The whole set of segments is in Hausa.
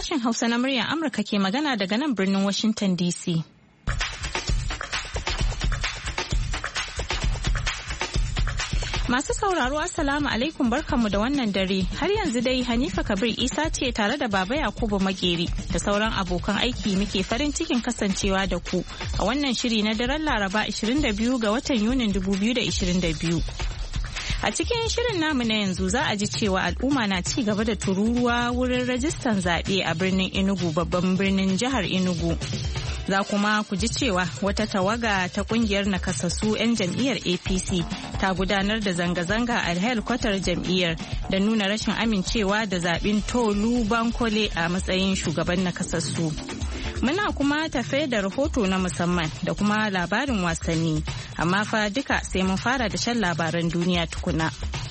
Sashen Hausa na muryar Amurka ke magana daga nan birnin Washington DC. Masu sauraro Assalamu alaikum barkanmu da wannan dare. Har yanzu dai Hanifa Kabir Isa ce tare da Baba Yakubu Makeri da sauran abokan aiki muke farin cikin kasancewa da ku a wannan shiri na daren Laraba 22 ga watan Yunin 2022. A cikin shirin namu na yanzu za a ji cewa al'umma na ci gaba da tururuwa wurin rajistan zaɓe a birnin Enugu, babban birnin jihar Enugu. Za kuma ku ji cewa wata tawaga ta kungiyar nakasassu 'yan jam'iyyar APC ta gudanar da zanga-zanga a helkwatar jam'iyyar da nuna rashin amincewa da zaɓen Tolu Bankole a matsayin shugaban nakasassu. Muna kuma tafe da rahoto na musamman da kuma labarin wasanni, amma fa duka sai mun fara da shan labaran duniya tukuna.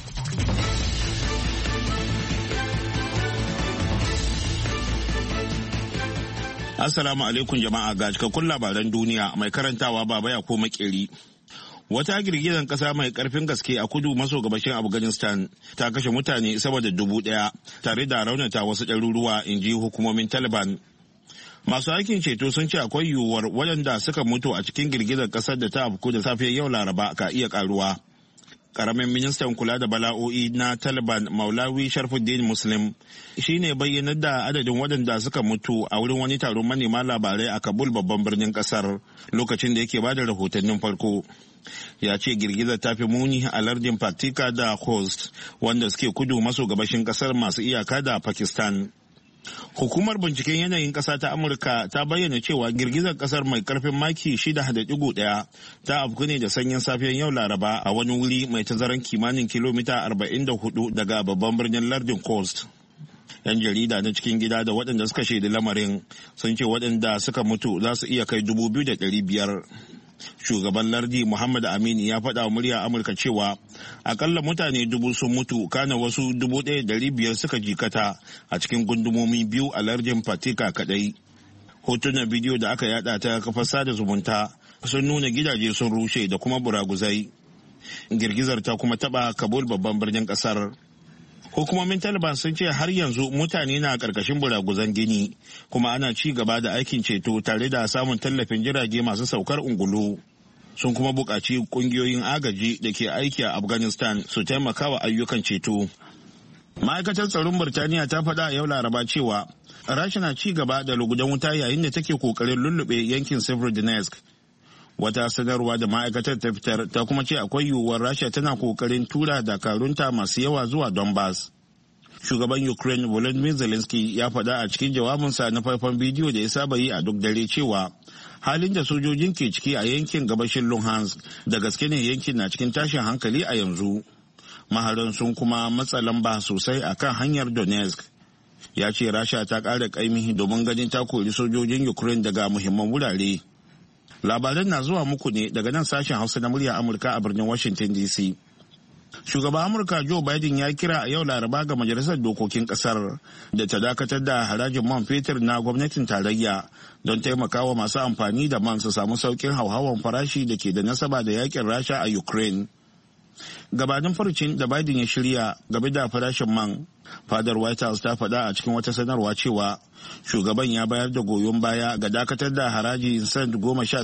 Assalamu alaikum jama'a, ga cikakkun labaran duniya mai karantawa Baba Yakubu Makeri. Wata girgizar kasa mai karfin gaske a kudu maso gabashin Afghanistan ta kashe mutane sama da 1,000 tare da raunata wasu ɗaruruwa, in ji hukumomin Taliban. Masu aikin ceto sun ce akwai yiwuwar waɗanda suka mutu a cikin girgizar ƙasar da ta afku da safiyar yau Laraba ka iya ƙaruwa. Karamin ministan kula da bala'o'i na Taliban Maulawi Sharfuddin Muslim shi ne bayyanar da adadin waɗanda suka mutu a wurin wani taron manema labarai a Kabul, babban birnin ƙasar, lokacin da yake bada rahotannin farko. Ya ce girgizar ta fi muni a lardin Paktika da Khost, wanda suke kudu maso gabashin ƙasar masu iyaka da Pakistan. Hukumar binciken yanayin ƙasa ta Amurka ta bayyana cewa girgizar ƙasar mai ƙarfin maki 6.1 ta afku ne da sanyin safiyar yau Laraba a wani wuri mai tazaran kimanin kilomita 44 daga babban birnin lardin Khost. 'Yan jarida na cikin gida da waɗanda suka shaidi lamarin sun ce waɗanda suka mutu za su iya kai 2,500. Shugaban lardi Muhammad Amin ya faɗa wa murya Amurka cewa akalla mutane 1,000 sun mutu, kana wasu 1,500 suka jikata a cikin gundumomi biyu a lardin Paktika kadai. Hotunan bidiyo da aka yada ta kafar sada zumunta sun nuna gidaje sun rushe da kuma buraguzai. Girgizar ta kuma taba Kabul, babban birnin kasar. Hukumomin Taliban sun ce har yanzu mutane na karkashin buraguzan gini, kuma ana ci gaba da aikin ceto tare da samun tallafin jirage masu saukar ungulu. Sun kuma buƙaci ƙungiyoyin agaji da ke aiki a Afghanistan su taimaka wa ayyukan ceto. Ma'aikatar tsaron Birtaniya ta faɗa a yau Laraba cewa Rasha na ci gaba da lugudan wuta yayin da take ƙoƙarin lullube yankin Severodonetsk. Wata sanarwa da ma'aikatar ta fitar ta kuma ce akwai yiwuwar Rasha tana kokarin tura dakarunta masu yawa zuwa Donbass. Shugaban Ukraine Volodymyr Zelensky ya faɗa a cikin jawabinsa na faifan bidiyo da ya saba yi a duk dare cewa halin da sojojin ke ciki a yankin gabashin Luhansk da gaske ne yankin na cikin tashin hankali a yanzu. Maharan sun kuma matsa lamba sosai akan hanyar Donetsk. Ya ce Rasha ta ƙara ƙaimi domin ganin ta kori sojojin Ukraine daga muhimman wurare. Labaran na zuwa muku ne daga nan sashen Hausa na murya Amurka a birnin Washington DC. Shugaban Amurka Joe Biden ya kira a yau Laraba ga Majalisar Dokokin Kasar da ta dakatar da harajin man fetur na gwamnatin tarayya don taimakawa masu amfani da man su samu sauƙin hauhawan farashi da ke da nasaba da yakin Rasha a Ukraine. Gabanin farcin da Biden ya shirya game da farashin man, fadar White House ta faɗa a cikin wata sanarwa cewa shugaban ya bayar da goyon baya ga dakatar da haraji cent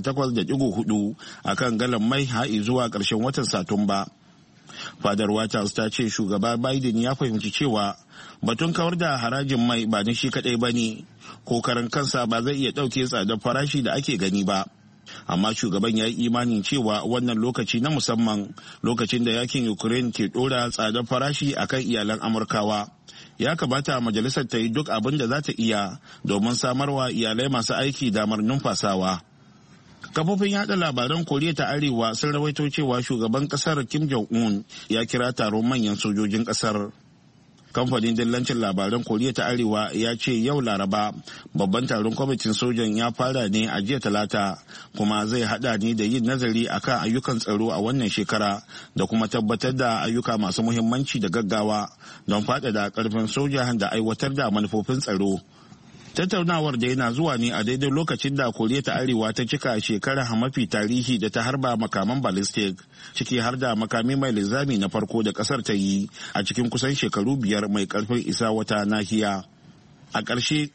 18.4 a kan galan mai ha'i zuwa ƙarshen watan Satumba. Fadar White House ta ce shugaba Biden ya fahimci cewa batun kawar da harajin mai ba na shi kaɗai ba ne, ko karan kansa ba zai iya ɗauke tsadar farashi da ake gani ba. Amma shugaban ya yi imanin cewa wannan lokaci na musamman, lokacin da yakin Ukraine ke ɗora tsadar farashi akan iyalan Amurkawa, ya kamata majalisar ta yi duk abin da za ta iya domin samarwa iyalai masu aiki damar numfasawa. Kafofin yada labaran Koriya ta Arewa sun rawaito cewa shugaban kasar Kim Jong-un ya kira taron manyan sojojin kasar. Kamfanin dillancin labaran Koriya ta Arewa ya ce yau Laraba babban taron kwamitin sojan ya fara ne a jiya Talata, kuma zai hada ne da yin nazari akan ayyukan tsaro a wannan shekara da kuma tabbatar da ayyuka masu muhimmanci da gaggawa don faɗaɗa ƙarfin soja da aiwatar da manufofin tsaro. Tattaunawar da yana zuwa ne a daidai lokacin da Koriya ta Arewa ta cika shekara mafi tarihi da ta harba makaman ballistic, ciki har da makami mai linzami na farko da kasar ta yi a cikin kusan shekaru 5 mai karfin isa wata nahiya. A ƙarshe,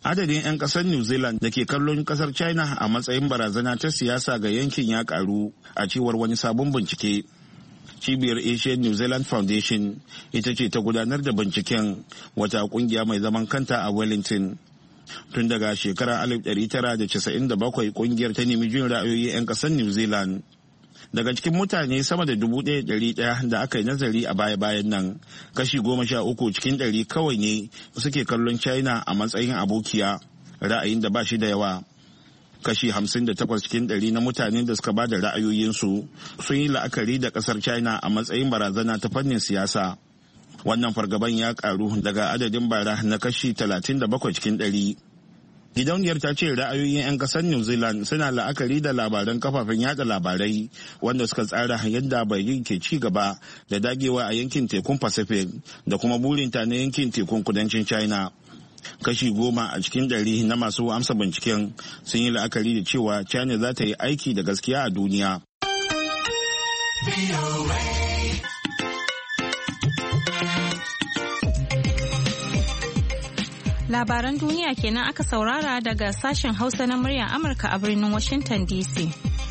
Adadin 'yan kasar New Zealand da ke kallon kasar China a matsayin barazana ta siyasa ga yankin ya karu a cewar wani sabon bincike. Cibiyar Asian New Zealand Foundation ita ce ta gudanar da binciken, wata kungiya mai zaman kanta a Wellington. Tun daga shekarar 1997 kungiyar ta nemi jin ra'ayoyi 'yan kasar New Zealand. Daga cikin mutane sama da 1,100 da aka yi nazari a baya-bayan nan, kashi 13 cikin 100 kawai ne suke kallon China a matsayin abokiya, ra'ayin da ba shi da yawa. Kashi 58 cikin 100 na mutanen da suka ba da ra'ayoyinsu sun yi la'akari da kasar China a matsayin barazana ta fannin siyasa. Wannan fargaban ya karu daga adadin bara na kashi 37 cikin 100. Gidauniyar ta ce ra'ayoyin 'yan kasar New Zealand suna la'akari da labaran kafafen yada labarai wanda suka tsara yadda Beijing ke ci gaba da dagewa a yankin tekun Pacific da kuma burinta na yankin tekun kudancin China. Kashi 10 a cikin 100 na masu amsa binciken sun yi la'akari da cewa China za ta yi aiki da gaskiya a duniya. Labaran duniya kenan aka saurara daga sashen Hausa na muryar Amurka a birnin Washington DC.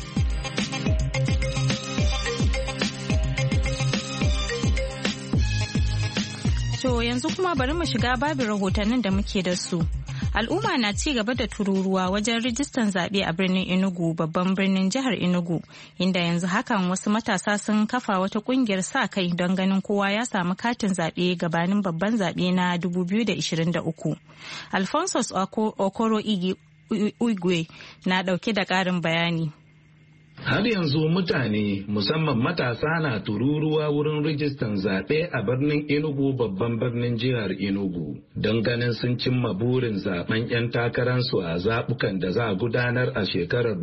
To yanzu kuma bari mu shiga babin rahotannin da muke da su. Al'umma na ci gaba da tururuwa wajen rijistan zaɓe a birnin Enugu, babban birnin jihar Enugu, inda yanzu hakan wasu matasa sun kafa wata ƙungiyar sa kai don ganin kowa ya samu katin zaɓe gabanin babban zaɓe na 2023. Alphonsus Okoro Igwe na ɗauke da ƙarin bayani. Har yanzu mutane musamman matasa na tururuwa wurin rijistan zaɓe a birnin Enugu, babban birnin jihar Enugu, don ganin sun cimma burin zaben 'yan takararsu a zaɓukan da za a gudanar a shekarar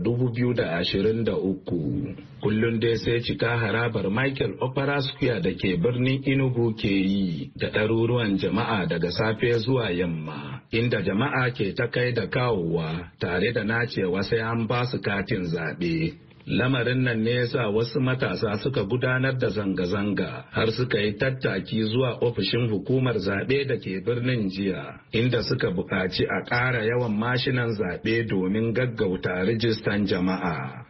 2023. Kullum dai sai cika harabar Michael Opera Square da ke birnin Enugu ke yi da ɗaruruwan jama'a daga safe zuwa yamma, inda jama'a ke ta kai da kawowa tare da nacewa sai an ba su katin zaɓe. Lamarin nan ne yasa wasu matasa suka gudanar da zanga-zanga har suka yi tattaki zuwa ofishin hukumar zaɓe da ke birnin jiya, inda suka buƙaci a ƙara yawan mashinan zaɓe domin gaggauta rijistan jama'a.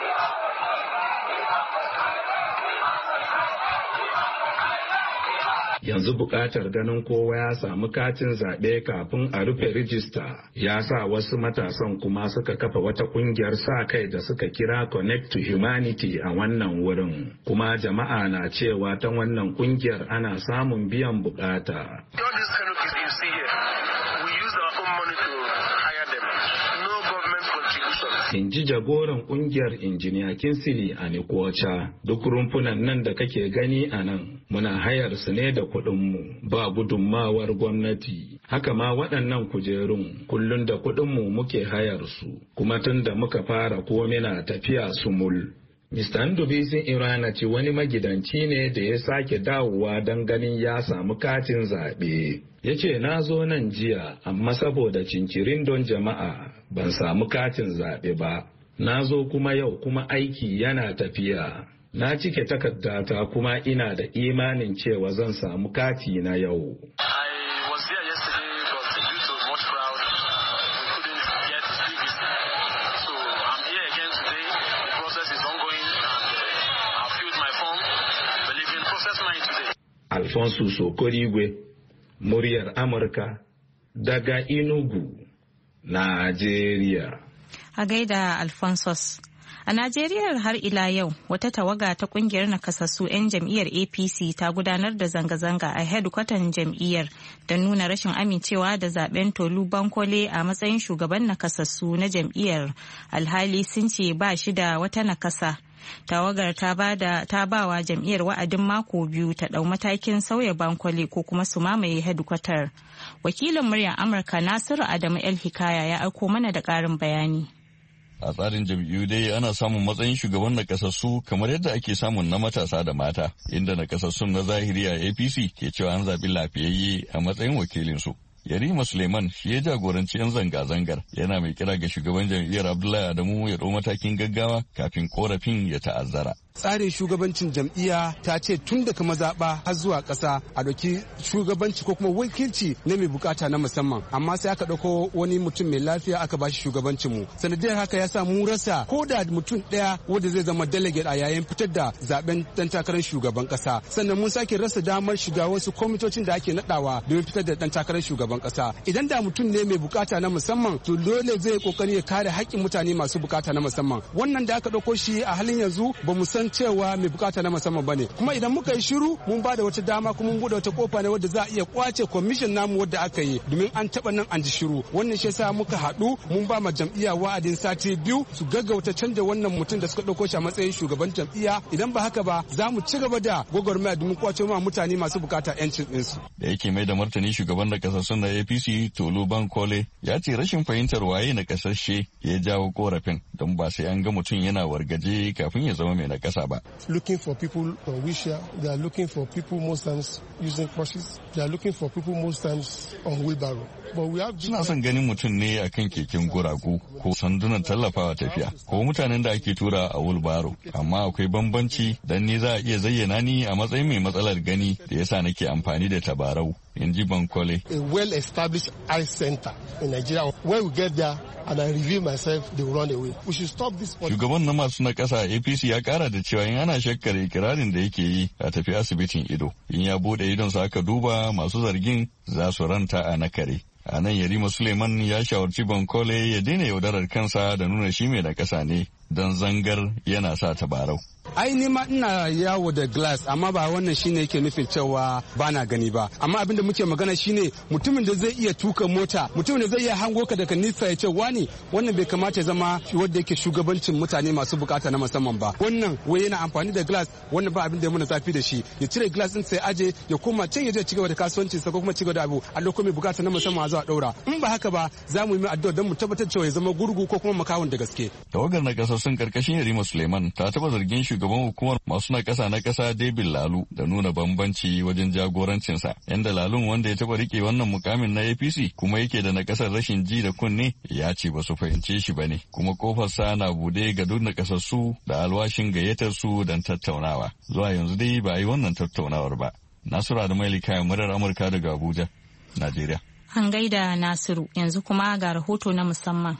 Yanzu buƙatar ganin kowa ya samu katin zaɓe kafin a rufe rijista ya sa wasu matasan kuma suka kafa wata ƙungiyar sa kai da suka kira Connect to Humanity a wannan wurin. Kuma jama'a na cewa ta wannan ƙungiyar ana samun biyan buƙata. In ji jagoran kungiyar injiniya Kinsili a Nikocha, duk rumfunan nan da kake gani a nan muna hayar su ne da kuɗinmu ba gudunmawar gwamnati. Haka ma waɗannan kujerun kullum da kuɗinmu muke hayar su, kuma tun da muka fara komai na tafiya sumul. Mr. Ndubisin Irana ce wani magidanci ne da ya sake dawowa don ganin ya samu katin zaɓe. Ya ce na zo nan jiya amma saboda cincirin don jama'a ban samu katin zaɓe ba. Na zo kuma yau kuma aiki yana tafiya. Na cike takardata kuma ina da imanin cewa zan samu kati na yau. Alfonso Sokorigwe, muryar Amurka, daga Enugu, Najeriya. A gaida Alphonsus. A Najeriya har ila yau wata tawaga ta kungiyar nakasassu 'yan jam'iyyar APC ta gudanar da zanga-zanga a hedkwatan jam'iyyar don nuna rashin amincewa da zaben Tolu Bankole a matsayin shugaban nakasassu na jam'iyyar, alhali sun ce ba shi da wata nakasa. Tawagar ta ba wa jam'iyyar wa'adin mako 2 ta ɗau matakin sauya Bankole ko kuma su mamaye hedkwatar. Wakilin muryar Amurka Nasiru Adamu El Hikaya ya aiko mana da ƙarin bayani. A tsarin jam'iyyu dai ana samun matsayin shugaban nakasassu kamar yadda ake samun na matasa da mata, inda nakasassun na zahiri a APC ke cewa an zaɓi lafiyayye a matsayin wakilinsu. Yarima Suleiman shi ya jagoranci 'yan zanga-zangar, yana mai kira ga shugaban jam'iyyar Abdullahi Adamu ya ɗau matakin gaggawa kafin korafin ya ta'azzara. Tsarin shugabancin jam'iyya ta ce tun daga mazaɓa har zuwa ƙasa a ɗauki shugabanci ko kuma wakilci na mai bukata na musamman, amma sai aka ɗauko wani mutum mai lafiya aka bashi shugabancin mu. Sanadiyar haka ya sa mu rasa ko da mutum ɗaya wanda zai zama delegate a yayin fitar da zaben dan takarar shugaban ƙasa. Sannan mun sake rasa damar shiga wasu kwamitocin da ake naɗawa domin fitar da dan takarar shugaban ƙasa. Idan da mutum ne mai bukata na musamman to dole zai kokari ya kare haƙƙin mutane masu bukata na musamman. Wannan da aka ɗauko shi a halin yanzu ba mu san cewa mai bukata na musamman bane. Kuma idan muka yi shiru mun ba da wata dama kuma mun bude wata kofa ne wadda za a iya kwace commission namu wadda aka yi domin an taba nan an ji shiru. Wannan shi yasa muka haɗu mun ba ma jam'iyya wa'adin sati 2 su gaggauta canja wannan mutum da suka ɗauko shi a matsayin shugaban jam'iyya. Idan ba haka ba za mu ci gaba da gwagwarmaya domin kwace ma mutane masu bukata 'yancin ɗinsu. Da yake mai da martani shugaban da kasassun na APC Tolu Bankole ya ce rashin fahimtar waye na kasashe ya jawo korafin don ba sai an ga mutum yana wargaje kafin ya zama mai na kasa ba. Looking for people on wheelchair, they are looking for people most times using crutches, they are looking for people most times on wheelbarrow. Suna son ganin mutum ne a kan keken guragu ko sandunan tallafawa tafiya ko mutanen da ake tura a wheelbarrow, amma akwai bambanci dan ni za a iya zayyana ni a matsayin mai matsalar gani da yasa nake amfani da tabarau, in ji Bankole. A well-established eye center in Nigeria. When we get there and I reveal myself, they will run away. We should stop this. Shugaban na masu na kasa APC ya kara da cewa in ana shakkar ikirarin da yake yi a tafi asibitin ido. In ya bude idon sa aka duba masu zargin za su ranta a nakare. A nan Yarima Suleiman ya shawarci Bankole ya daina yaudarar kansa da nuna shi mai da kasa ne don zangar yana sa tabarau. Ai ni ma ina yawo da glass amma ba wannan shine yake nufin cewa ba na gani ba, amma abinda muke magana shine mutumin da zai iya tuka mota, mutumin da zai iya hango ka daga nisa ya ce wani wannan bai kamata ya zama wanda yake shugabancin mutane masu bukata na musamman ba. Wannan wai yana amfani da glass, wannan ba abin da ya muna zafi da shi, ya cire glass din sai aje ya koma can ya je cigaba da kasuwancin sa ko kuma cigaba da abu a lokacin mai bukata na musamman a zuwa daura. In ba haka ba za mu yi addu'a don mu tabbatar cewa ya zama gurgu ko kuma makawun da gaske. Tawagar na kasassun karkashin Yarima Suleiman ta taba zargin shugaban hukumar masu na kasa David Lalu da nuna bambanci wajen jagorancinsa, yanda Lalun wanda ya taba rike wannan mukamin na APC kuma yake da na kasar rashin ji da kunne ya ce ba su fahimce shi bane, kuma kofarsa na bude ga duk na kasassu da alwashin gayyatar su don tattaunawa. Zuwa yanzu dai ba a yi wannan tattaunawar ba. Nasiru da Mailika, murar Amurka daga Abuja, Najeriya. An gaida Nasiru, yanzu kuma ga rahoto na musamman.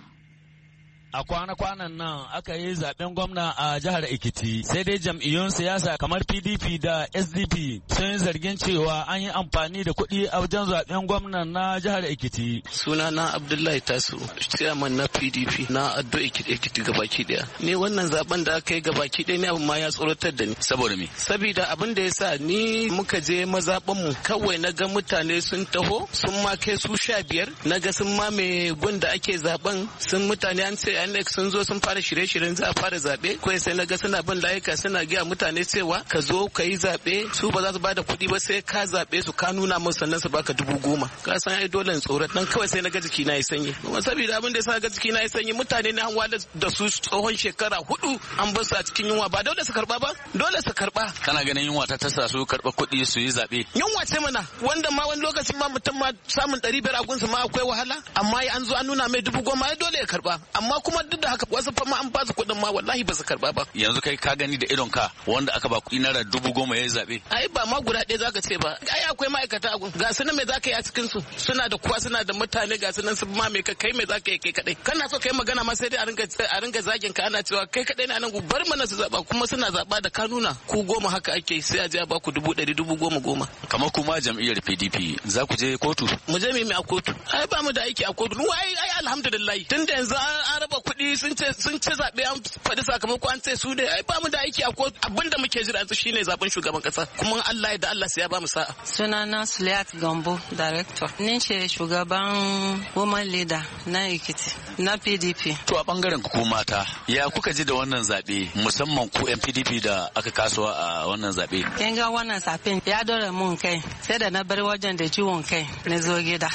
A kwana-kwanan nan aka yi zaben gwamna a jihar Ekiti, sai dai jam'iyyun siyasa kamar PDP da SDP sun yi zargin cewa an yi amfani da kuɗi a wajen zaben gwamnan na jihar Ekiti. Suna na Abdullahi Tasu, chairman na PDP na Addo Ekiti gabaki daya. Ni wannan zaben da aka yi gabaki daya ne abin ma ya tsoratar da ni. Saboda me? Sabida abin da ya sa ni muka je mazaɓan mu kawai na ga mutane sun taho sun ma kai su 15, na ga sun ma mai gunda ake zaben sun mutane an ce INEC sun zo sun fara shirye-shiryen za a fara zaɓe, kawai sai na ga suna bin layuka suna gaya mutane cewa ka zo ka yi zaɓe, su ba za su bada kuɗi ba sai ka zaɓe su ka nuna musu sannan su baka 10,000. Ka san ai dole in tsoron dan kawai sai na ga jiki na yi sanyi. Kuma saboda abin da ya sa ga jiki na yi sanyi mutane ne an wada da su tsohon shekara 4 an bar su a cikin yunwa, ba dole su karba ba, dole su karba. Kana ganin yunwa ta tasa su karba kuɗi su yi zaɓe? Yunwa ce mana, wanda ma wani lokacin ma mutum ma samun 500 a gunsu ma akwai wahala, amma an zo an nuna mai 10,000 ai dole ya karba. Amma kuma duk da haka wasu fa ma an ba su kuɗin ma wallahi ba su karba ba. Yanzu kai ka gani da idon ka wanda aka ba kuɗi naira 10,000 yayi zabe. Ai ba ma guda ɗaya zaka ce ba. Ai akwai ma'aikata a gun. Ga su nan me zaka yi a cikin su? Suna da kuwa suna da mutane ga su nan su ma me kai me zaka yi kai kadai. Kana so kai magana ma sai dai a ringa zagin ka ana cewa kai kadai na nan bar mana su zaba, kuma suna zaba da kanuna ku 10 haka ake sai a je a ba ku 100,000 10,000. Kamar kuma jam'iyyar PDP za ku je kotu? Mu je mu a kotu. Ai ba mu da aiki a kotu. Ai alhamdulillah tunda yanzu an raba kuɗi sun ce zaɓe an faɗi sakamako an ce su ne ai ba mu da aiki a kotu. Abinda muke jira yanzu shine zaben shugaban kasa, kuma Allah ya da Allah sai ya ba mu sa'a. Sunana Suliat Gambo, director. Ni ce shugaban woman leader na Ekiti na PDP. To a bangaren ku mata ya kuka ji da wannan zaɓe musamman ku yan PDP da aka kasuwa a wannan zaɓe? Kin ga wannan zaɓen ya dore mun kai sai da na bar wajen da ciwon kai na zo gida.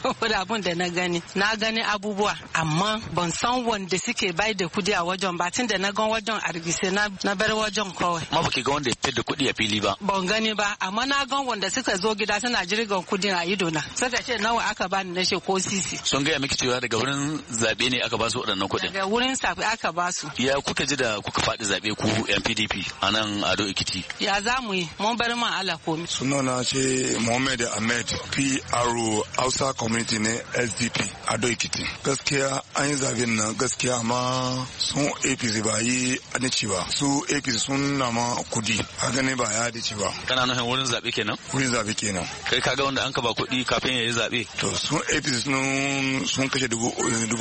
saboda abun da na gani abubuwa amma ban san wanda suke bai da kudi a wajen ba tun da na gan wajen a rigise na bar wajen kawai. Ma baki ga wanda ya fitar da kudi a fili ba? Ban gani ba amma na gan wanda suka zo gida suna jirgin kudin a ido na. Suka ce nawa aka bani na ce ko sisi. Sun gaya miki cewa daga wurin zabe ne aka ba su waɗannan kuɗin? Daga wurin zabe aka ba su. Ya kuka ji da kuka faɗi zabe ku yan PDP a nan Ado Ekiti? Ya za mu yi mun bar man Allah komi. Sunana ce Mohammed Ahmed PRO Hausa Community ne SDP Ado Ekiti. Gaskiya an yi zaben nan gaskiya amma sun APC ba yi adici ba. Su APC sun nama kudi a gane ba ya adici ba. Kana nufin wurin zabe kenan? Wurin zabe kenan. Kai kaga wanda an ka ba kuɗi kafin ya yi zabe? To sun APC sun kashe dubu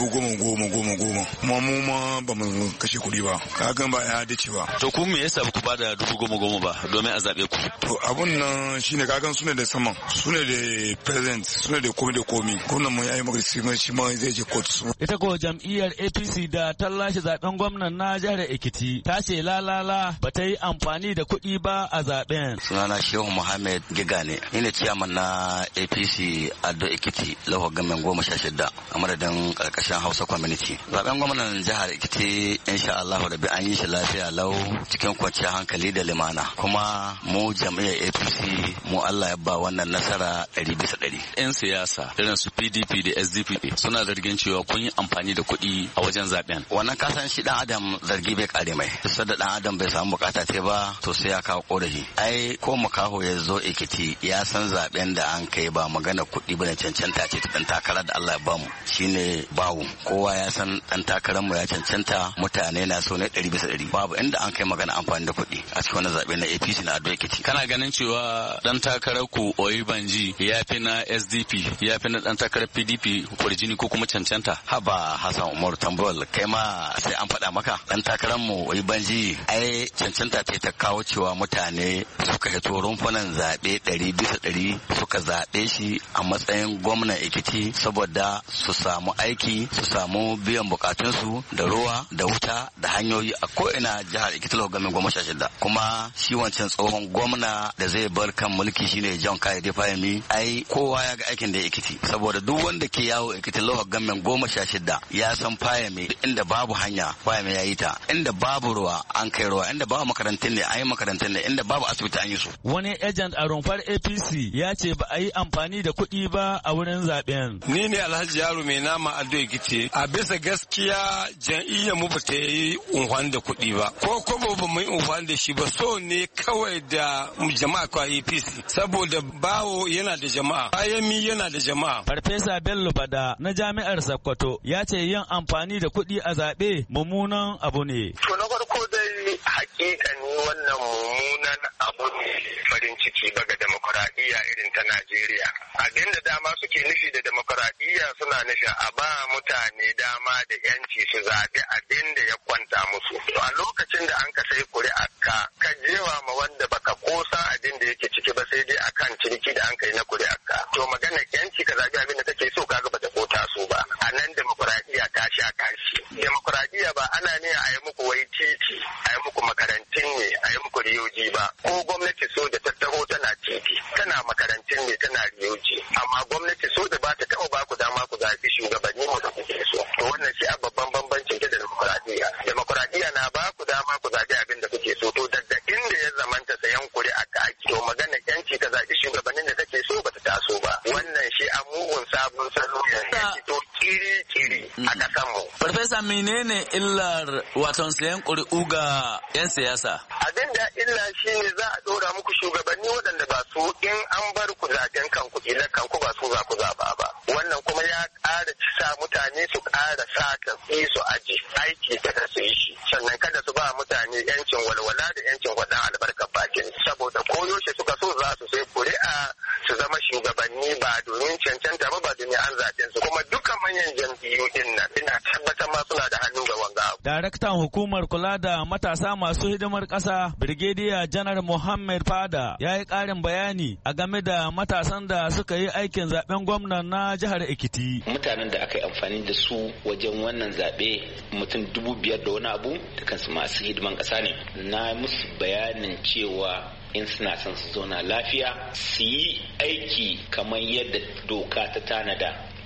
goma. Kuma mu ma ba mu kashe kuɗi ba. Kaga ba ya adici ba. To ku me yasa ku ba da 10,000 ba domin a zabe ku? To abun nan shine kagan sune da saman, sune da president, sune da komi. Gwamnan mu yayi magana shi ma zai je kotu. Ita ko jam'iyyar APC da ta lashe zaben gwamnan na jihar Ekiti ta ce lalala ba ta yi amfani da kuɗi ba a zaben. Sunana Shehu Muhammad Giga ne. Ni ne ciyaman na APC Ado Ekiti Lawa Gamen 16 a madadin karkashin Hausa Community. Zaben gwamnan jihar Ekiti insha Allah da bi an yi shi lafiya lau cikin kwanciyar hankali da limana. Kuma mu jam'iyyar APC mu Allah ya ba wannan nasara 100%. 'Yan siyasa irin su PDP da SDP suna zargin cewa kun yi amfani da kuɗi a wajen zaben. Wannan kasan shi dan adam zargi bai kare mai. Sai da dan adam bai samu bukata ce ba to sai ya kawo korafi. Ai ko makaho ya zo Ekiti ya san zaben da an kai ba magana kuɗi bane cancanta ce ta dan takara da Allah ya bamu. Shine bawu. Kowa ya san dan takarar mu ya cancanta mutane na so ne 100%. Babu inda an kai magana amfani da kuɗi a cikin wannan zabe na APC na Ado Ekiti. Kana ganin cewa dan takarar ku Oyibanji ya fi na SDP ya fi na dan takarar PDP kurjini ko kuma cancanta? Haba Hassan Umar Tambol kai ma sai an faɗa maka dan takarar mu Oyibanji ai cancanta ce ta kawo cewa mutane suka hito rumfunan zaɓe 100% suka zaɓe shi a matsayin gwamnan Ekiti saboda su samu aiki su samu biyan bukatunsu da ruwa da wuta da hanyoyi a ko'ina jihar Ekiti lokacin 16 kuma shi wancan tsohon gwamna da zai bar kan mulki shine John Kayode Fayemi ai kowa ya ga aikin da Ekiti saboda duk wanda ke yawo Ekiti lokacin 16 ya san Fayemi inda babu hanya Fayemi ya yi ta inda babu ruwa an kai ruwa inda babu makarantun ne an yi makarantun ne inda babu asibiti an yi su. Wani agent a rumfar APC ya ce ba a yi amfani da kuɗi ba a wurin zaben. Ni ne Alhaji Yaro mai nama Ado Ekiti a bisa gaskiya jam'iyyar mu ba ta yi unhwan da kuɗi ba ko kobo ba mu yi unhwan da shi ba so ne kawai da jama'a kwa APC saboda bawo yana da jama'a Fayemi yana da jama'a. Farfesa Bello Bada na Jami'ar Sokoto ya ce yin amfani da kuɗi a zaɓe mummunan abu ne. To na farko dai hakikani wannan mummunan abu ne farin ciki ba ga demokuraɗiyya irin ta Najeriya. Abinda dama suke nufi da demokuraɗiyya suna nufin a ba mutane dama da yanci su zaɓi abin da ya kwanta musu. To a lokacin da an ka sai kuri'ar ka jewa ma wanda baka kosa abin da yake ciki ba sai dai akan ciniki da an kai na kuri'ar ka. To magana yanci ka zaɓi abin da kake so kaga bata kota so ba. A nan demokuraɗiyya ta sha kashi. Demokuraɗiyya ba ana ne a yi muku wai titi, a yi muku makarantun ne, a yi muku riyoji ba. Ko gwamnati so da ta taho tana titi, tana makarantun ne, tana riyoji. Amma gwamnati so da ba ta taɓa ba ku dama ku zaɓi shugabanni mu da kuke so. To wannan shi a babban bambancin ta da demokuraɗiyya. Demokuraɗiyya na ba ku dama ku zaɓi abin da kuke so. To daga inda ya zamanta sayan kuri'a ka ake. To magana yanci ka zaɓi shugabannin da kake so ba ta taso ba. Wannan shi a mugun sabon salo ya fito kiri-kiri a ƙasan mu. Farfesa menene illar waton sayan ƙuri'u ga 'yan siyasa? Abin da illa shi ne za a ɗora muku shugabanni waɗanda ba su in an bar ku zaɓen kanku ilan kanku ba su za ku zaɓa ba. Wannan kuma ya ƙara sa mutane su ƙara sa tafi su aji aiki kada su yi shi. Sannan kada su ba mutane 'yancin walwala da 'yancin waɗan albarkar bakin. Saboda koyaushe suka so za su sai kuri'a su zama shugabanni ba domin cancanta ba domin an zaɓe su. Kuma duka manyan jam'iyyu din nan ina tabbatar ma suna da hannu ga wanga. Daraktan hukumar kula da matasa masu hidimar ƙasa Brigadier Janar Muhammad Fada ya yi ƙarin bayani a game da matasan da suka yi aikin zaben gwamnan na jihar Ekiti. Mutanen da aka yi amfani da su wajen wannan zaɓe mutum 5,000 da wani abu dukansu masu hidiman ƙasa ne. Na musu bayanin cewa in suna son su zauna lafiya su yi aiki kamar yadda doka ta tanada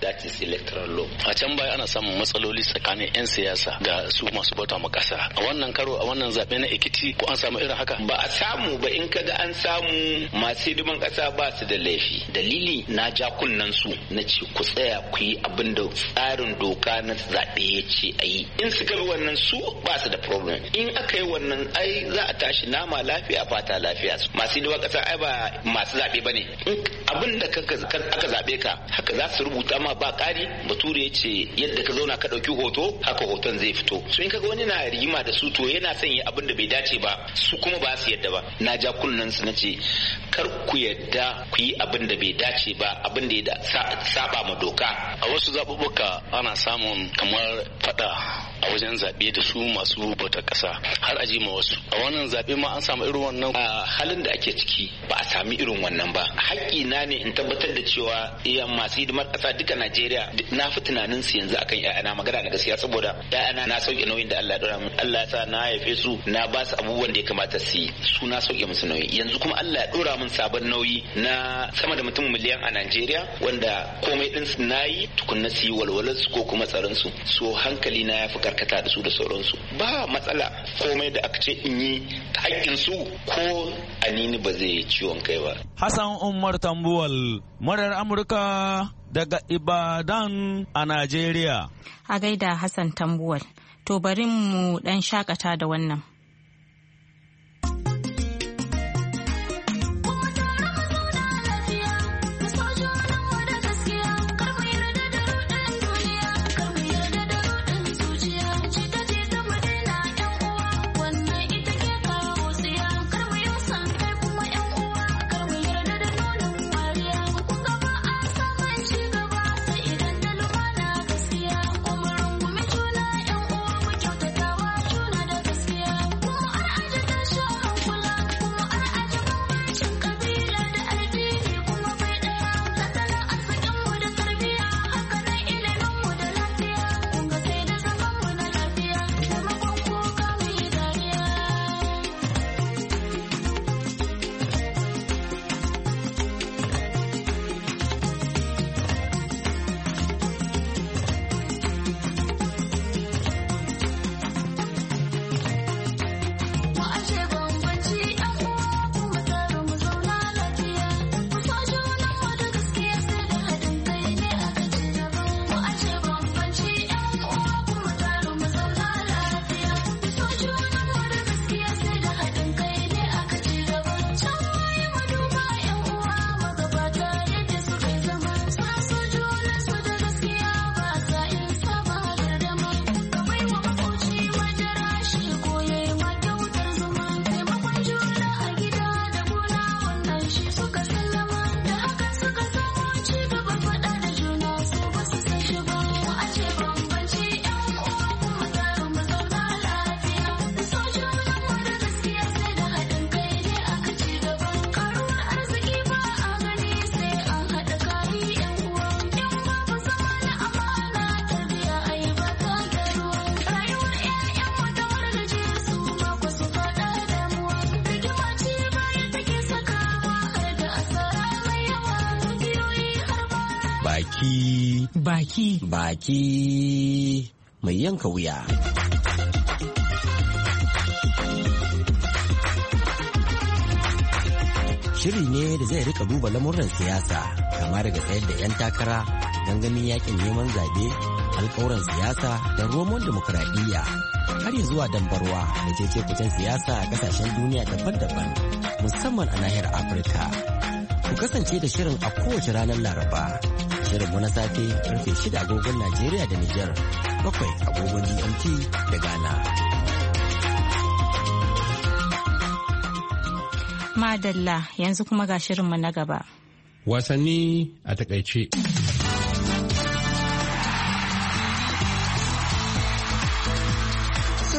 that is electoral law. A can baya ana samun matsaloli tsakanin 'yan siyasa da su masu bauta ma kasa. A wannan karo a wannan zaɓe na Ekiti ko an samu irin haka? Ba a samu ba. In kaga an samu masu hidiman kasa ba su da laifi. Dalili na ja kunnen su na ce ku tsaya ku yi abin da tsarin doka na zaɓe ya ce a yi. In suka bi wannan su ba su da problem. In aka yi wannan ai za a tashi nama lafiya fata lafiya. Masu hidiman kasa ai ba masu zaɓe ba ne. Abin da aka zaɓe ka haka za su rubuta ma ba ƙari. Bature ya ce yadda ka zauna ka ɗauki hoto haka hoton zai fito. So in kaga wani na rigima da su to yana son yi abin da bai dace ba su kuma ba su yadda ba. Na ja kunnen su na ce kar ku yadda ku yi abin da bai dace ba, abin da ya saba ma doka. A wasu zaɓuɓɓuka ana samun kamar faɗa a wajen zaɓe da su masu bautar ƙasa har a ma wasu. A wannan zaɓe ma an samu irin wannan. A halin da ake ciki ba a sami irin wannan ba. Haƙƙi na ne in tabbatar da cewa masu hidimar ƙasa duka Najeriya na fi tunanin su yanzu akan ƴaƴana, magana na gaskiya, saboda ƴaƴana na sauke nauyin da Allah ya ɗora min. Allah ya sa na haife su, na ba su abubuwan da ya kamata su yi, su na sauke musu nauyi. Yanzu kuma Allah ya ɗora min sabon nauyi na sama da mutum miliyan a Najeriya wanda komai ɗin su na yi tukunna su yi walwalar su ko kuma tsaron su. So hankali na ya fi karkata da su da sauransu. Ba matsala, komai da aka ce in yi haƙƙin su ko anini ba zai yi ciwon kai ba. Hassan Umar Tambuwal, muryar Amurka daga Ibadan a Najeriya. A gaida Hassan Tambuwal. To bari mu dan shakata da wannan. Baki mai yanka wuya. Shiri ne da zai rika duba lamuran siyasa, kama daga tsayar da 'yan takara, gangamin yakin neman zaɓe, alkawuran siyasa da romon demokuraɗiyya, har yi zuwa dambarwa da cece-kucen siyasa a ƙasashen duniya daban-daban, musamman a nahiyar Afirka. Ku kasance da shirin a kowace ranar Laraba. Shirinmu na safe karfe 6 agogon Najeriya da Nijar, 7 agogon GMT da Ghana. Madalla, yanzu kuma ga shirinmu na gaba. Wasanni a takaice.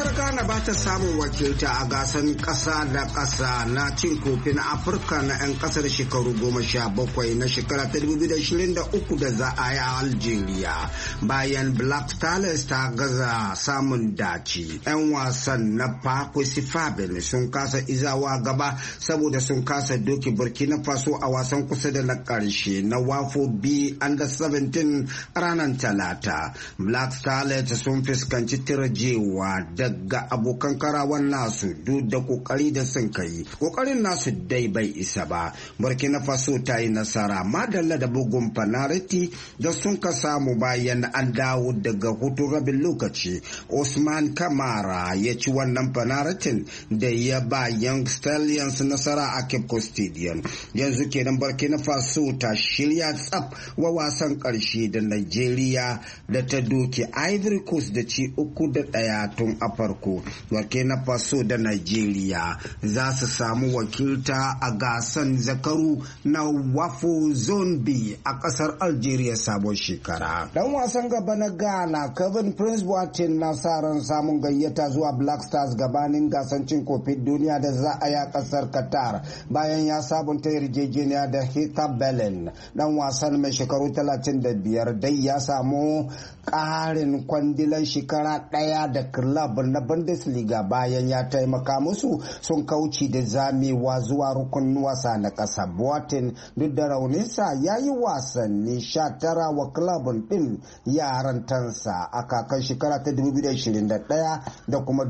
Kasar Ghana ba ta samun wakilta a gasar ƙasa da ƙasa na cin kofin Afirka na 'yan ƙasar shekaru 17 na shekara ta 2023 da za a yi a Algeria bayan Black Stars ta gaza samun dace. 'Yan wasan na Pakwesi Fabin sun kasa izawa gaba saboda sun kasa doki Burkina Faso a wasan kusa da na ƙarshe na Wafo B Under 17 ranar Talata. Black Stars sun fuskanci tirajewa daga abokan karawan nasu duk da kokari da sun kai. Kokarin nasu dai bai isa ba. Burkina Faso ta yi nasara madalla da bugun fanariti da sun ka samu bayan an dawo daga hutun rabin lokaci. Osman Kamara ya ci wannan fanaritin da ya ba Young Stallions nasara a Cape Coast Stadium. Yanzu kenan Burkina Faso ta shirya tsaf wa wasan karshe da Nigeria da ta doke Ivory Coast da ci 3-1 tun a farko. Burkina Faso da Nigeria za su samu wakilta a gasan zakaru na Wafo Zone B a kasar Algeria sabon shekara. Dan wasan gaba na Ghana Kevin Prince Boateng na sa ran samun gayyata zuwa Black Stars gabanin gasan cin kofin duniya da za a yi a kasar Qatar bayan ya sabunta yarjejeniya da Hita Belen. Dan wasan mai shekaru 35 dai ya samu ƙarin kwandilan shekara ɗaya da club na Bundesliga bayan ya taimaka musu sun kauce da zamewa zuwa rukunin wasa na ƙasa. Boateng duk da rauninsa ya yi wasanni 19 wa club ɗin yaran tansa a kakan shekara ta 2021 da kuma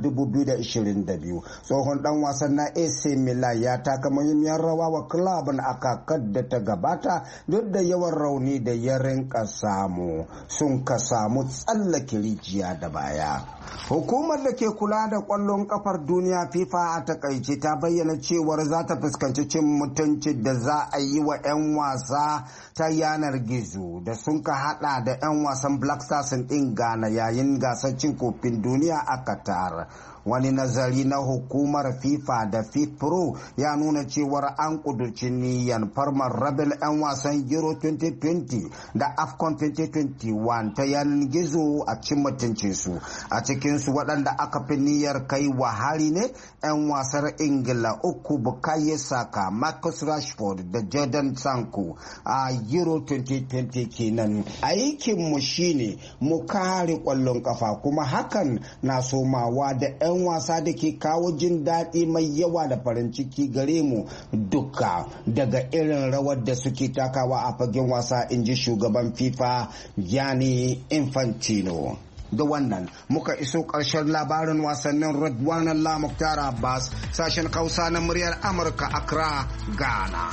2022. Tsohon ɗan wasan na AC Milan ya taka muhimmiyar rawa wa club a kakar da ta gabata duk da yawan rauni da ya rinka samu sun ka samu tsallake rijiya da baya. Hukumar da ke kula da kwallon kafar duniya FIFA a takaice ta bayyana cewar za ta fuskanci cin mutunci da za a yi wa 'yan wasa ta yanar gizo da sun ka hada da 'yan wasan Black Stars ɗin Ghana yayin gasar cin kofin duniya a Qatar. Wani nazari na hukumar FIFA da FIFPro ya nuna cewar an kudurci niyyar farmar rabin 'yan wasan Euro 2020 da AFCON 2021 ta yanar gizo a cin mutuncinsu. A cikinsu waɗanda aka fi niyyar kai wa hari ne 'yan wasar Ingila uku Bukayo Saka, Marcus Rashford da Jadon Sancho a Euro 2020 kenan. Aikinmu shine mu kare ƙwallon kafa kuma hakan na somawa da 'yan wasa da ke kawo jin daɗi mai yawa da farin ciki gare mu duka daga irin rawar da suke takawa a fagen wasa, in ji shugaban FIFA Gianni Infantino. Da wannan muka iso ƙarshen labarin wasannin Radwan Allah Mukhtar Abbas, sashen Hausa na muryar Amurka, Accra, Ghana.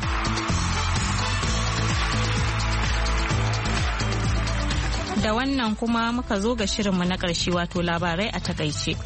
Da wannan kuma muka zo ga shirinmu na ƙarshe wato labarai a takaice.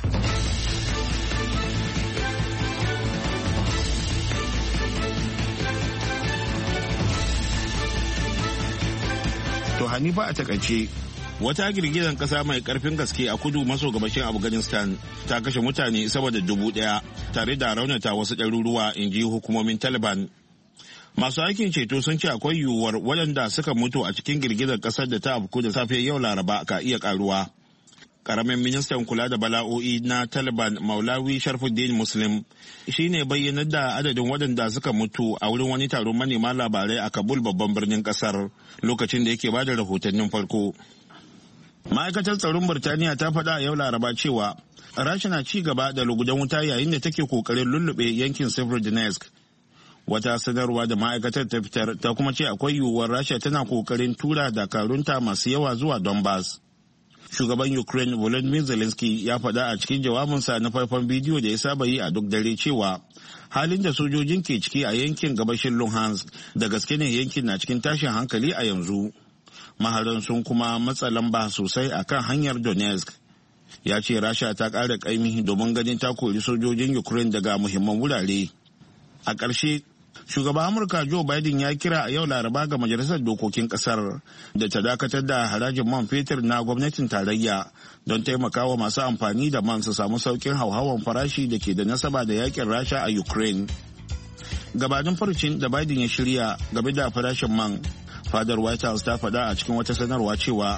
To Hanifa a takaice, wata girgizar kasa mai karfin gaske a kudu maso gabashin Afghanistan ta kashe mutane sama da 1,000 tare da raunata wasu ɗaruruwa, in ji hukumomin Taliban. Masu aikin ceto sun ce akwai yiwuwar waɗanda suka mutu a cikin girgizar ƙasar da ta afku da safe yau Laraba ka iya ƙaruwa. Karamin ministan kula da bala'o'i na Taliban Maulawi Sharfuddin Muslim shi ne bayyanar da adadin waɗanda suka mutu a wurin wani taron manema labarai a Kabul, babban birnin ƙasar, lokacin da yake bada rahotannin farko. Ma'aikatar tsaron Birtaniya ta faɗa a yau Laraba cewa Rasha na ci gaba da lugudan wuta yayin da take kokarin lullube yankin Severodonetsk. Wata sanarwa da ma'aikatar ta fitar ta kuma ce akwai yiwuwar Rasha tana kokarin tura dakarunta masu yawa zuwa Donbass. Shugaban Ukraine Volodymyr Zelensky ya faɗa a cikin jawabinsa na faifan bidiyo da ya saba yi a duk dare cewa halin da sojojin ke ciki a yankin gabashin Luhansk da gaske ne yankin na cikin tashin hankali a yanzu. Maharan sun kuma matsa lamba sosai a kan hanyar Donetsk. Ya ce Rasha ta ƙara ƙaimi domin ganin ta kori sojojin Ukraine daga muhimman wurare. A ƙarshe, shugaban Amurka Joe Biden ya kira a yau Laraba ga Majalisar Dokokin Kasar da ta dakatar da harajin man fetur na gwamnatin tarayya don taimakawa masu amfani da man su samu sauƙin hauhawan farashi da ke da nasaba da yakin Rasha a Ukraine. Gabanin farcin da Biden ya shirya game da farashin man, fadar White House ta faɗa a cikin wata sanarwa cewa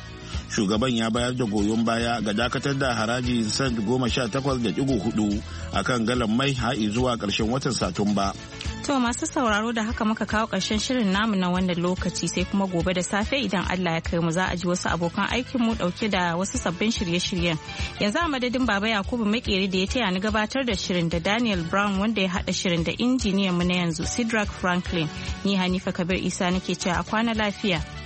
shugaban ya bayar da goyon baya ga dakatar da haraji cent 18.4 akan galan mai har zuwa ƙarshen watan Satumba. To masu sauraro da haka muka kawo ƙarshen shirin namu na wannan lokaci, sai kuma gobe da safe idan Allah ya kai mu za a ji wasu abokan aikin mu dauke da wasu sabbin shirye-shiryen. Yanzu a madadin Baba Yakubu Makeri da ya taya ni gabatar da shirin da Daniel Brown wanda ya hada shirin da injiniyan mu na yanzu Sidrak Franklin. Ni Hanifa Kabir Isa nake cewa a kwana lafiya.